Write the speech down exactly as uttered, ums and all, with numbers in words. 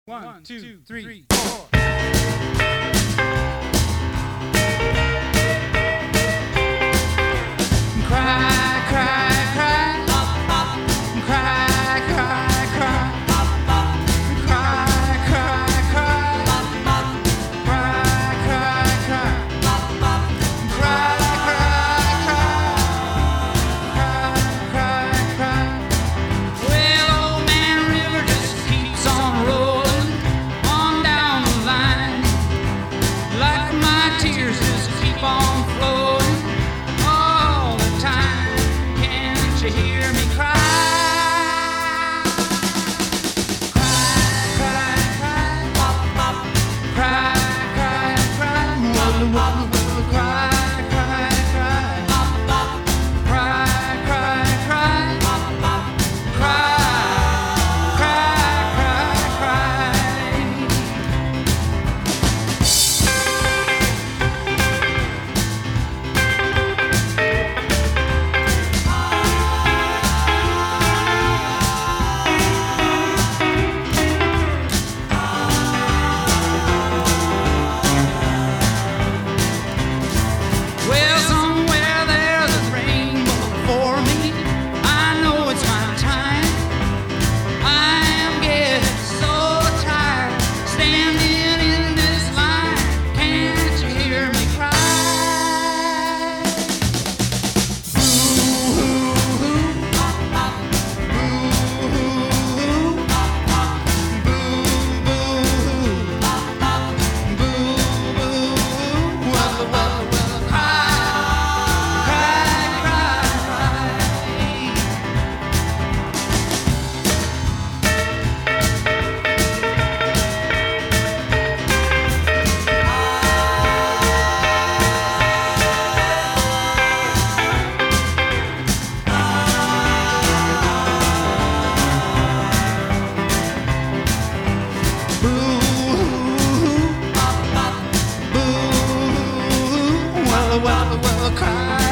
One, two, three, four. Cry, cry, cry. Cry, cry, cry. Cry, cry, cry. Cry, cry, cry. Cry, cry, cry. Cry, cry, cry. Well, old man River just keeps on rolling on down the line. Like my tears just keep on flowing all the time. Can't you hear me cry? Cry, cry, cry. Cry, cry, cry. Walla, walla, walla. Cry, cry, cry. Cry, cry, cry. Cry, cry, cry, cry. Well, somewhere there's a rainbow for me. I know it's my time. I am getting so tired standing in this line. Can't you hear me cry? Boo-hoo-hoo. Boo-hoo-hoo. Boo-boo-hoo. Boo-boo-hoo. Walla, walla, walla. Cry, cry, cry, cry. Boo-hoo-hoo. Boo-hoo-hoo. Walla, walla, walla. Cry.